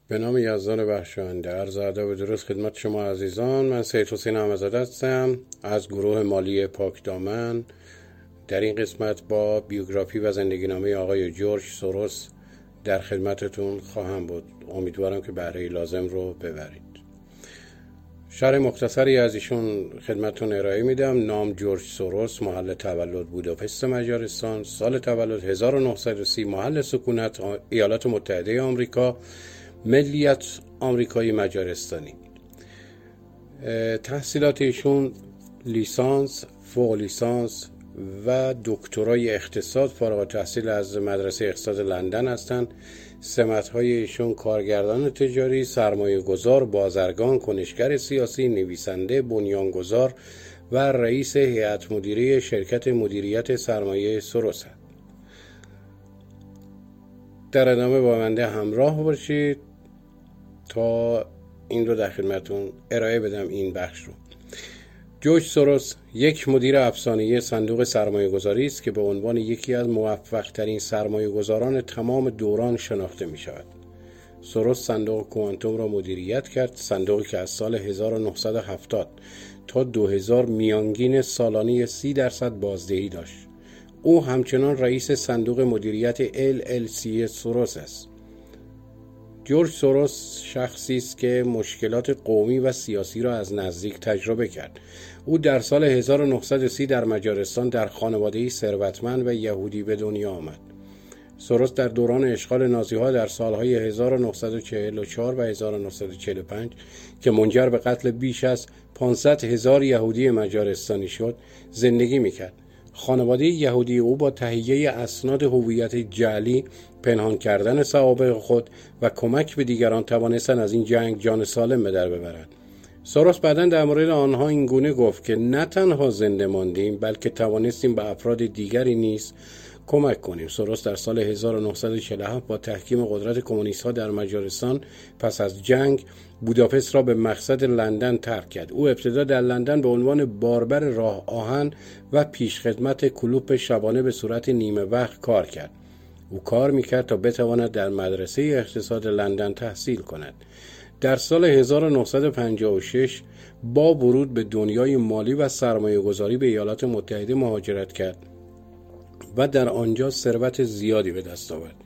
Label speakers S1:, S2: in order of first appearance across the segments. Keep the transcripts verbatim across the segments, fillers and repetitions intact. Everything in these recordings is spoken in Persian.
S1: به نام یزدان بخشاینده. عرض ادب و درود خدمت شما عزیزان. من سید حسین احمدزاده هستم از گروه مالی پاکدامن. در این قسمت با بیوگرافی و زندگی نامه آقای جورج سوروس در خدمتتون خواهم بود. امیدوارم که بهره لازم رو ببرید. شرح مختصری از ایشون خدمتتون ارائه میدم. نام جورج سوروس، محل تولد بوداپست مجارستان، سال تولد هزار و نهصد و سی، محل سکونت ایالات متحده آمریکا، ملیت آمریکایی مجارستانی. تحصیلات ایشون لیسانس، فوق لیسانس و دکترای اقتصاد فارغ التحصیل از مدرسه اقتصاد لندن هستند. سمت‌های ایشون کارگردان تجاری، سرمایه گذار، بازرگان، کنشگر سیاسی، نویسنده، بنیانگذار و رئیس هیئت مدیره شرکت مدیریت سرمایه سوروس هست. در ادامه با بنده همراه باشید تا این رو در خدمتتون ارائه بدم. این بخش رو جورج سوروس یک مدیر افسانه‌ای صندوق سرمایه گذاری است که به عنوان یکی از موفق ترین سرمایه گذاران تمام دوران شناخته می شود. سوروس صندوق کوانتوم را مدیریت کرد، صندوقی که از سال هزار و نهصد و هفتاد تا دو هزار میانگین سالانه سی درصد بازدهی داشت. او همچنان رئیس صندوق مدیریت ال ال سی سوروس است. جورج سوروس شخصی است که مشکلات قومی و سیاسی را از نزدیک تجربه کرد. او در سال هزار و نهصد و سی در مجارستان در خانواده‌ای ثروتمند و یهودی به دنیا آمد. سوروس در دوران اشغال نازی‌ها در سالهای هزار و نهصد و چهل و چهار و هزار و نهصد و چهل و پنج که منجر به قتل بیش از پانصد هزار یهودی مجارستانی شد، زندگی می‌کرد. خانواده یهودی او با تهیه اسناد هویت جعلی، پنهان کردن سوابق خود و کمک به دیگران توانستند از این جنگ جان سالم به در ببرند. سوروس بعداً در مورد آنها این گونه گفت که نه تنها زنده ماندیم بلکه توانستیم به افراد دیگری نیز کمک کنیم. سوروس در سال هزار و نهصد و چهل و هفت با تحکیم قدرت کمونیست‌ها در مجارستان پس از جنگ بوداپست را به مقصد لندن ترک کرد. او ابتدا در لندن به عنوان باربر راه آهن و پیشخدمت کلوپ شبانه به صورت نیمه وقت کار کرد. او کار میکرد تا بتواند در مدرسه اقتصاد لندن تحصیل کند. در سال هزار و نهصد و پنجاه و شش با ورود به دنیای مالی و سرمایه گذاری به ایالات متحده مهاجرت کرد و در آنجا ثروت زیادی به دست آورد.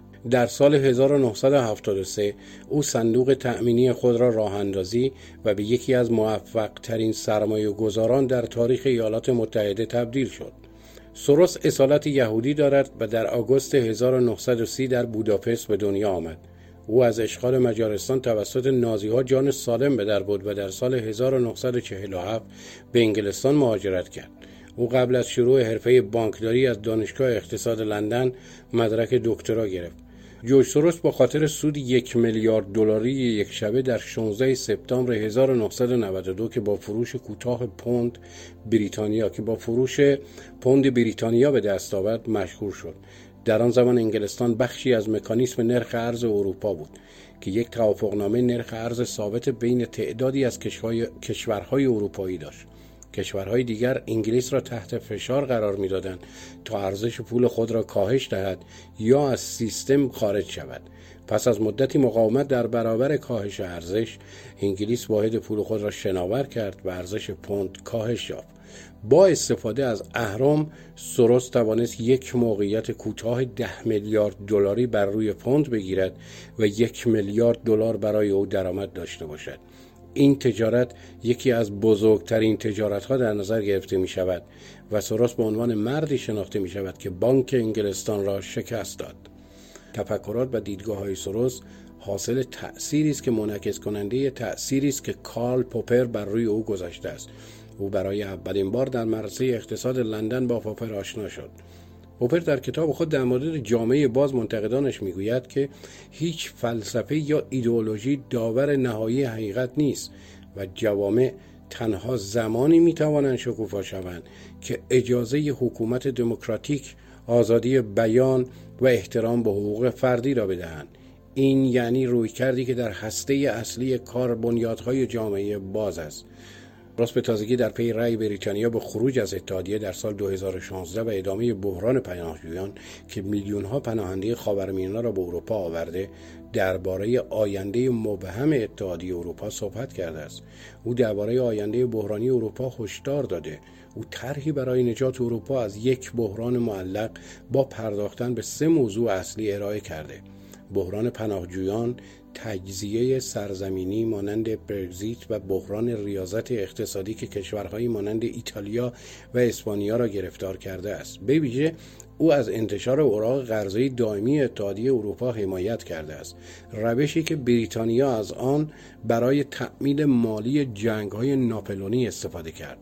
S1: در سال هزار و نهصد و هفتاد و سه او صندوق تأمینی خود را راه اندازی و به یکی از موفق ترین سرمایه گذاران در تاریخ ایالات متحده تبدیل شد. سوروس اصالت یهودی دارد و در آگوست هزار و نهصد و سی در بوداپست به دنیا آمد. او از اشغال مجارستان توسط نازی‌ها جان سالم به در برد و در سال هزار و نهصد و چهل و هفت به انگلستان مهاجرت کرد. او قبل از شروع حرفه بانکداری از دانشگاه اقتصاد لندن مدرک دکترا گرفت. جورج سوروس با خاطر سود یک میلیارد دلاری یک شبه در شانزده سپتامبر هزار و نهصد و نود و دو که با فروش کوتاه پوند بریتانیا که با فروش پوند بریتانیا به دست آورد مشهور شد. در آن زمان انگلستان بخشی از مکانیسم نرخ ارز اروپا بود که یک توافقنامه نرخ ارز ثابت بین تعدادی از کشورهای اروپایی داشت. کشورهای دیگر انگلیس را تحت فشار قرار می‌دادند تا ارزش پول خود را کاهش دهد یا از سیستم خارج شود. پس از مدتی مقاومت در برابر کاهش ارزش، انگلیس واحد پول خود را شناور کرد و ارزش پوند کاهش یافت. با استفاده از اهرم، سوروس توانست یک موقعیت کوتاه ده میلیارد دلاری بر روی پوند بگیرد و یک میلیارد دلار برای او درآمد داشته باشد. این تجارت یکی از بزرگترین تجارت‌ها در نظر گرفته می شود و سوروس به عنوان مردی شناخته می شود که بانک انگلستان را شکست داد. تفکرات و دیدگاه‌های سوروس حاصل تأثیری است که منعکس کننده تأثیری است که کارل پوپر بر روی او گذاشته است. او برای اولین بار در مدرسه اقتصاد لندن با پوپر آشنا شد. پوپر در کتاب خود در مورد جامعه باز منتقدانش میگوید که هیچ فلسفه یا ایدئولوژی داور نهایی حقیقت نیست و جوامع تنها زمانی میتوانند شکوفا شوند که اجازه حکومت دموکراتیک، آزادی بیان و احترام به حقوق فردی را بدهند. این یعنی رویکردی که در هسته اصلی کار بنیادهای جامعه باز است. راست به تازگی در پی رأی بریتانیا به خروج از اتحادیه در سال دو هزار و شانزده و ادامه بحران پناهجویان که میلیون‌ها پناهنده خاورمیانه را به اروپا آورده، درباره آینده مبهم اتحادیه اروپا صحبت کرده است. او درباره آینده بحرانی اروپا هشدار داده. او طرحی برای نجات اروپا از یک بحران معلق با پرداختن به سه موضوع اصلی ارائه کرده: بحران پناهجویان، تجزیه سرزمینی مانند برگزیت و بحران ریاضت اقتصادی که کشورهایی مانند ایتالیا و اسپانیا را گرفتار کرده است. به ویژه او از انتشار اوراق قرضه‌ای دائمی اتحادیه اروپا حمایت کرده است، روشی که بریتانیا از آن برای تأمین مالی جنگ‌های ناپلئونی استفاده کرد.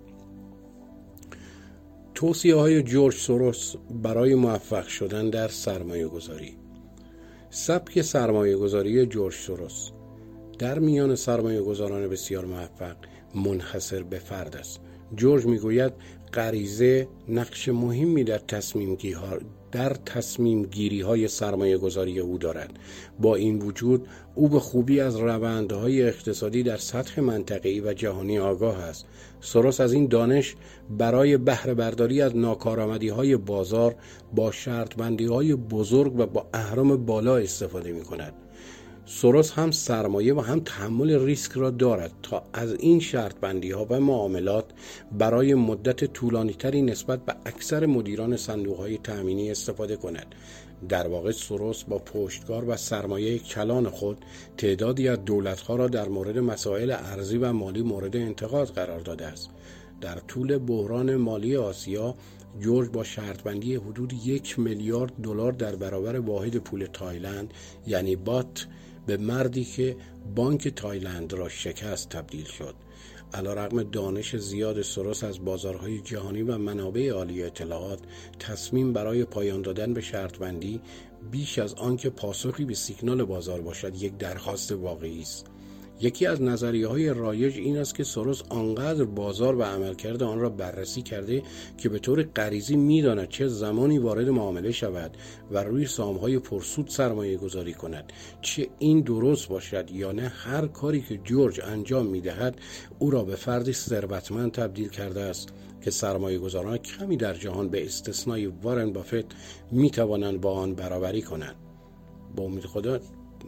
S1: توصیه‌های جورج سوروس برای موفق شدن در سرمایه‌گذاری. سبک سرمایه‌گذاری جورج سوروس در میان سرمایه‌گذاران بسیار موفق منحصر به فرد است. جورج میگوید غریزه نقش مهمی در تصمیم در تصمیم گیری های سرمایه گذاری او دارد. با این وجود او به خوبی از روندهای اقتصادی در سطح منطقه‌ای و جهانی آگاه است. سوروس از این دانش برای بهره برداری از ناکارآمدی های بازار با شرط بندی های بزرگ و با اهرم بالا استفاده می کند. سوروس هم سرمایه و هم تحمل ریسک را دارد تا از این شرط بندی ها و معاملات برای مدت طولانی تری نسبت به اکثر مدیران صندوق های تأمینی استفاده کند. در واقع سوروس با پشتکار و سرمایه کلان خود تعدادی از دولت ها را در مورد مسائل ارزی و مالی مورد انتقاد قرار داده است. در طول بحران مالی آسیا، جورج با شرط بندی حدود یک میلیارد دلار در برابر واحد پول تایلند یعنی بات به مردی که بانک تایلند را شکست تبدیل شد. علیرغم دانش زیاد سوروس از بازارهای جهانی و منابع عالی اطلاعات، تصمیم برای پایان دادن به شرط بندی بیش از آن که پاسخی به سیگنال بازار باشد یک درخواست واقعی است. یکی از نظریه‌های رایج این است که سوروس آنقدر بازار و عملکرد آن را بررسی کرده که به طور غریزی می‌داند چه زمانی وارد معامله شود و روی سهام‌های پرسود سرمایه گذاری کند. چه این درست باشد یا نه، هر کاری که جورج انجام می‌دهد او را به فردی ثروتمند تبدیل کرده است که سرمایه گذاران کمی در جهان به استثنای وارن بافت می‌توانند با آن برابری کنند. با امید خدا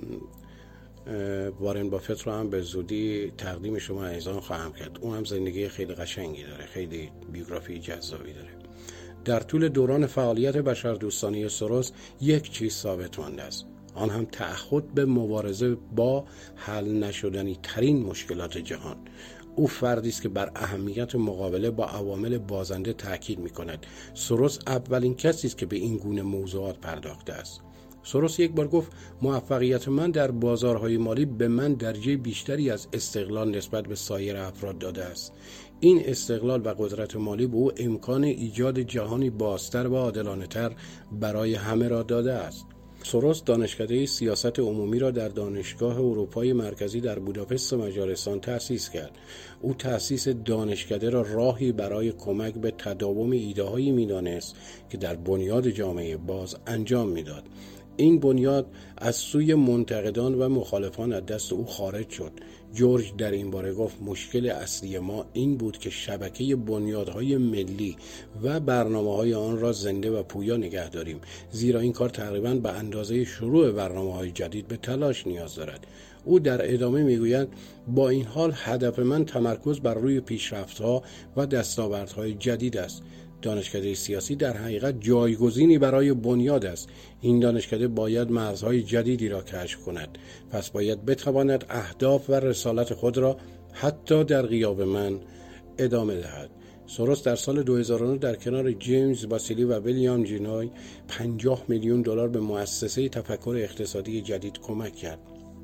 S1: وارن بافت رو هم به زودی تقدیم شما عزیزان خواهم کرد. اون هم زندگی خیلی قشنگی داره، خیلی بیوگرافی جذابی داره. در طول دوران فعالیت بشردوستانه سوروس یک چیز ثابت مانده است، آن هم تعهد به مبارزه با حل نشدنی ترین مشکلات جهان. او فردی است که بر اهمیت مقابله با عوامل بازنده تاکید می‌کند. سوروس اولین کسی است که به این گونه موضوعات پرداخته است. سوروس یک بار گفت موفقیت من در بازارهای مالی به من درجه بیشتری از استقلال نسبت به سایر افراد داده است. این استقلال و قدرت مالی به او امکان ایجاد جهانی بازتر و عادلانه‌تر برای همه را داده است. سوروس دانشکده سیاست عمومی را در دانشگاه اروپای مرکزی در بوداپست مجارستان تأسیس کرد. او تأسیس دانشکده را راهی برای کمک به تداوم ایده‌هایی می‌دانست که در بنیاد جامعه باز انجام می‌داد. این بنیاد از سوی منتقدان و مخالفان از دست او خارج شد. جورج در این باره گفت مشکل اصلی ما این بود که شبکه بنیادهای ملی و برنامه‌های آن را زنده و پویا نگه داریم، زیرا این کار تقریباً به اندازه شروع برنامه‌های جدید به تلاش نیاز دارد. او در ادامه میگوید با این حال هدف من تمرکز بر روی پیشرفت‌ها و دستاوردهای جدید است. دانشکده سیاسی در حقیقت جایگزینی برای بنیاد است. این دانشکده باید مرزهای جدیدی را کشف کند، پس باید بتواند اهداف و رسالت خود را حتی در غیاب من ادامه دهد. سوروس در سال دو هزار و نه در کنار جیمز باسیلی و ویلیام جینوی پنجاه میلیون دلار به مؤسسه تفکر اقتصادی جدید کمک کرد.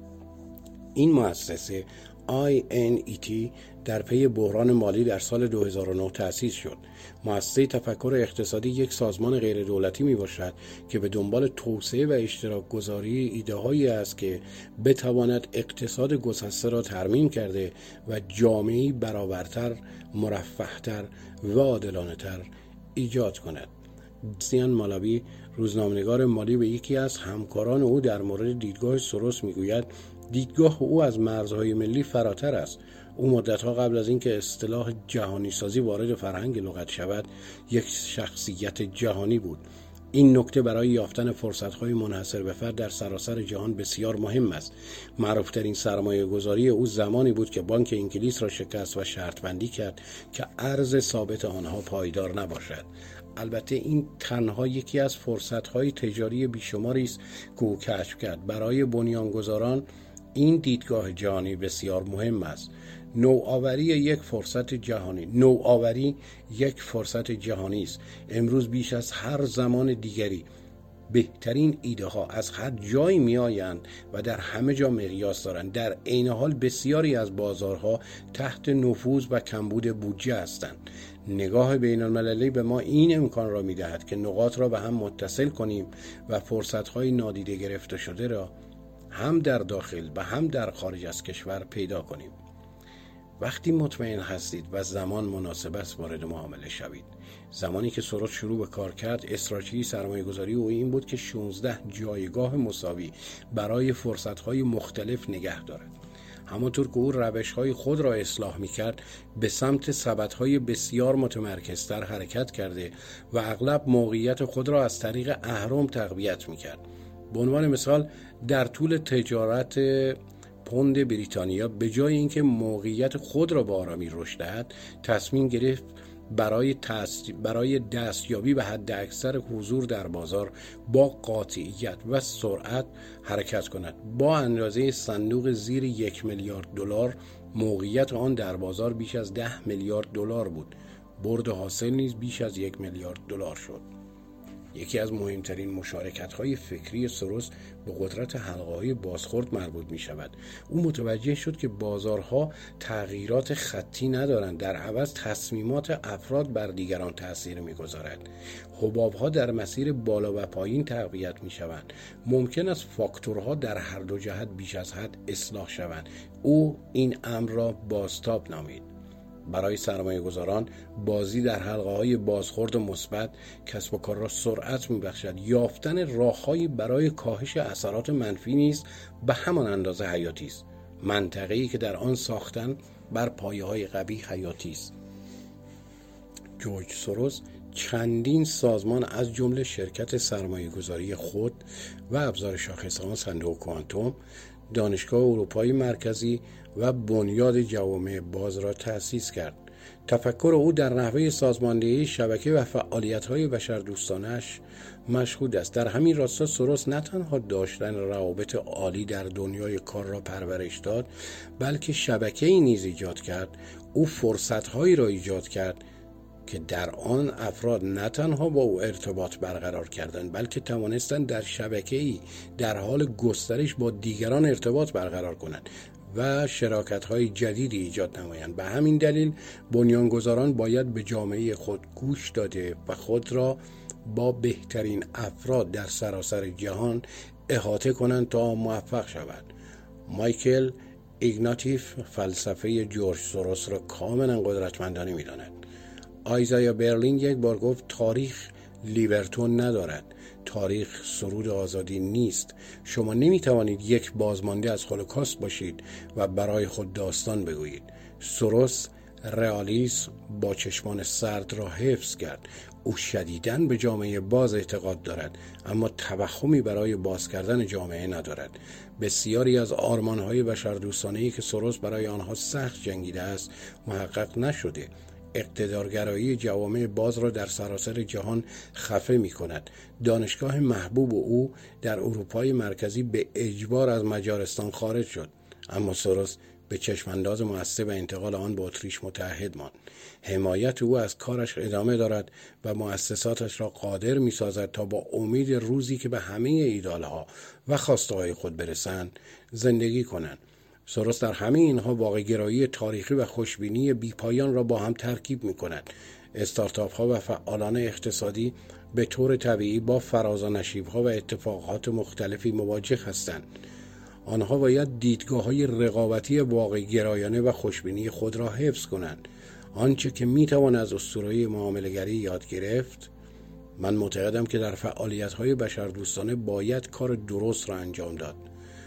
S1: این مؤسسه آی ان ای تی در پی بحران مالی در سال دو هزار و نه تأسیس شد. مؤسسه تفکر اقتصادی یک سازمان غیر دولتی می باشد که به دنبال توسعه و اشتراک گذاری ایده هایی است که بتواند اقتصاد گسسته را ترمیم کرده و جامعه‌ای برابرتر، مرفه‌تر و عادلانه‌تر ایجاد کند. سیان مالاوی، روزنامه‌نگار مالی، به یکی از همکاران او در مورد دیدگاه سوروس میگوید دیدگاه او از مرزهای ملی فراتر است. او مدتها قبل از اینکه اصطلاح جهانی سازی وارد فرهنگ لغت شود، یک شخصیت جهانی بود. این نکته برای یافتن فرصت‌های منحصر به فرد در سراسر جهان بسیار مهم است. معروف‌ترین سرمایه‌گذاری او زمانی بود که بانک انگلیس را شکست و شرط بندی کرد که ارز ثابت آنها پایدار نباشد. البته این تنها یکی از فرصت‌های تجاری بیشماری است که او کشف کرد. برای بنیانگذاران این دیدگاه جهانی بسیار مهم است. نوآوری یک فرصت جهانی نوآوری یک فرصت جهانی است. امروز بیش از هر زمان دیگری بهترین ایده ها از هر جایی می آیند و در همه جا مقیاس دارند. در عین حال بسیاری از بازارها تحت نفوذ و کمبود بودجه هستند. نگاه بین المللی به ما این امکان را می دهد که نقاط را به هم متصل کنیم و فرصت های نادیده گرفته شده را هم در داخل و هم در خارج از کشور پیدا کنیم. وقتی مطمئن هستید و زمان مناسب است وارد معامله شوید. زمانی که سروس شروع به کار کرد، استراتژی سرمایه‌گذاری او این بود که شانزده جایگاه مساوی برای فرصت‌های مختلف نگه دارد. همانطور که او روش‌های خود را اصلاح می‌کرد، به سمت سبدهای بسیار متمرکزتر حرکت کرده و اغلب موقعیت خود را از طریق اهرم تقویت می‌کرد. به عنوان مثال، در طول تجارت پوند بریتانیا به جای اینکه موقعیت خود را به آرامی رشد دهد، تصمیم گرفت برای تست... برای دستیابی به حد اکثر حضور در بازار با قاطعیت و سرعت حرکت کند. با اندازه صندوق زیر یک میلیارد دلار موقعیت آن در بازار بیش از ده میلیارد دلار بود. برد حاصل نیز بیش از یک میلیارد دلار شد. یکی از مهمترین مشارکت‌های فکری سروس به قدرت حلقه‌های بازخورد مربوط می‌شود. او متوجه شد که بازارها تغییرات خطی ندارند، در عوض تصمیمات افراد بر دیگران تأثیر می‌گذارد. حباب‌ها در مسیر بالا و پایین تقویت می‌شوند. ممکن است فاکتورها در هر دو جهت بیش از حد اصلاح شوند. او این امر را بازتاب نامید. برای سرمایه‌گذاران بازی در حلقه‌های بازخورد مثبت کسب و کار را سرعت می‌بخشد. یافتن راه‌هایی برای کاهش اثرات منفی نیز به همان اندازه حیاتی است. منطقه‌ای که در آن ساختن بر پایه‌های قوی حیاتی است. جورج سوروس چندین سازمان از جمله شرکت سرمایه‌گذاری خود و ابزار شاخص‌ها صندوق کوانتوم، دانشگاه اروپایی مرکزی و بنیاد جوامع باز را تأسیس کرد. تفکر او در نحوه سازماندهی شبکه و فعالیت‌های بشردوستانه‌اش مشهود است. در همین راستا سروس نه تنها داشتن روابط عالی در دنیای کار را پرورش داد، بلکه شبکه‌ای نیز ایجاد کرد. او فرصت‌هایی را ایجاد کرد که در آن افراد نه تنها با او ارتباط برقرار کردند، بلکه توانستند در شبکه‌ای در حال گسترش با دیگران ارتباط برقرار کنند و شراکت‌های جدیدی ایجاد نمایند. به همین دلیل بنیانگذاران باید به جامعه خود گوش داده و خود را با بهترین افراد در سراسر جهان احاطه کنند تا موفق شوند. مایکل ایگناتیف فلسفه جورج سوروس را کاملا قدرتمندانه می‌داند. آیزایا برلین یک بار گفت تاریخ لیبرتون ندارد، تاریخ سرود آزادی نیست. شما نمیتوانید یک بازمانده از هولوکاست باشید و برای خود داستان بگویید. سوروس رئالیسم با چشمان سرد را حفظ کرد. او شدیداً به جامعه باز اعتقاد دارد، اما توهمی برای باز کردن جامعه ندارد. بسیاری از آرمان‌های بشردوستانه‌ای که سوروس برای آنها سخت جنگیده است محقق نشده. اقتدارگرایی جوامع باز را در سراسر جهان خفه می کند. دانشگاه محبوب او در اروپای مرکزی به اجبار از مجارستان خارج شد، اما سوروس به چشمانداز مؤثر و انتقال آن به اتریش متحد ماند. حمایت او از کارش ادامه دارد و مؤسساتش را قادر می سازد تا با امید روزی که به همه ایدالها و خواسته‌های خود برسند زندگی کنند. سوروس در همه اینها واقع‌گرایی تاریخی و خوشبینی بیپایان را با هم ترکیب می کند. استارتاپ ها و فعالان اقتصادی به طور طبیعی با فراز و نشیب ها و اتفاقات مختلفی مواجه هستند. آنها باید دیدگاه های رقابتی واقع‌گرایانه و خوشبینی خود را حفظ کنند. آنچه که می توان از اسطوره معامله‌گری یاد گرفت، من معتقدم که در فعالیت های بشردوستانه باید کار درست را انجام داد.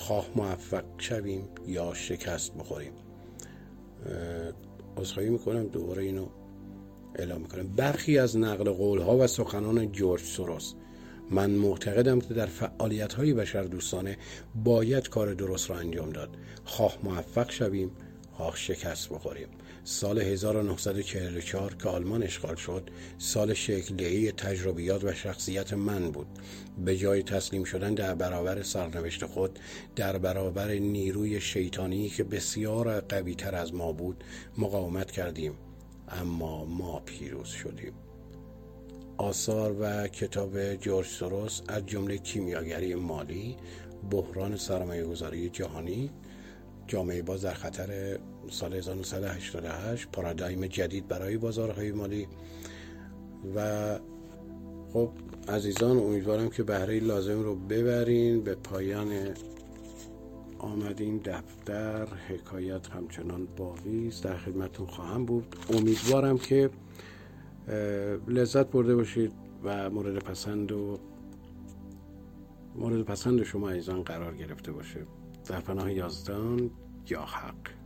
S1: خواه موفق شویم یا شکست بخوریم. عذرخواهی میکنم دوباره اینو اعلام میکنم. برخی از نقل قولها و سخنان جورج سوروس. من معتقدم که در فعالیت‌های بشردوستانه باید کار درست را انجام داد، خواه موفق شویم خواه شکست بخوریم. سال هزار و نهصد و چهل و چهار که آلمان اشغال شد، سال شکل‌دهی تجربیات و شخصیت من بود. به جای تسلیم شدن در برابر سرنوشت خود، در برابر نیروی شیطانی که بسیار قوی‌تر از ما بود، مقاومت کردیم، اما ما پیروز شدیم. آثار و کتاب جورج سوروس از جمله کیمیاگری مالی، بحران سرمایه‌گذاری جهانی، جامعه باز در خطر سال هزار و نهصد و هشتاد و هشت، پارادایم جدید برای بازارهای مالی. و خب عزیزان، امیدوارم که بهره لازم رو ببرین. به پایان آمدین دفتر حکایت همچنان باقی است، در خدمتون خواهم بود. امیدوارم که لذت برده باشید و مورد پسند و مورد پسند شما عزیزان قرار گرفته باشه. در پناه یزدان یا حق.